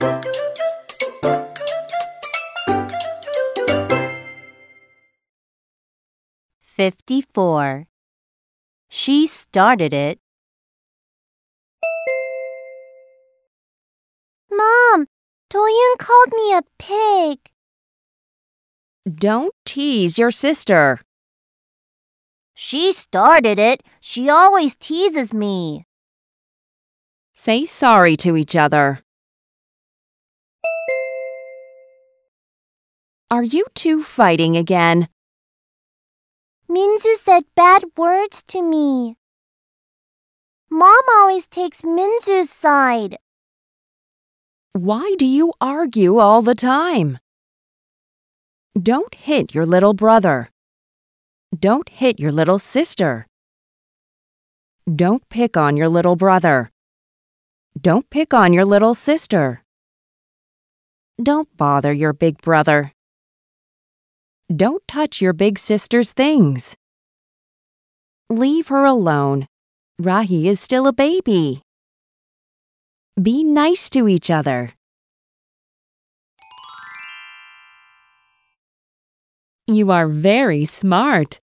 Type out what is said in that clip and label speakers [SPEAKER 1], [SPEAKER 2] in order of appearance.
[SPEAKER 1] 54. She started it.
[SPEAKER 2] Mom, Doyoon called me a pig.
[SPEAKER 3] Don't tease your sister.
[SPEAKER 1] She started it. She always teases me.
[SPEAKER 3] Say sorry to each other. Are you two fighting again?
[SPEAKER 2] Minju said bad words to me. Mom always takes Minju's side.
[SPEAKER 3] Why do you argue all the time? Don't hit your little brother. Don't hit your little sister. Don't pick on your little brother. Don't pick on your little sister. Don't bother your big brother. Don't touch your big sister's things. Leave her alone. Rahi is still a baby. Be nice to each other. You are very smart.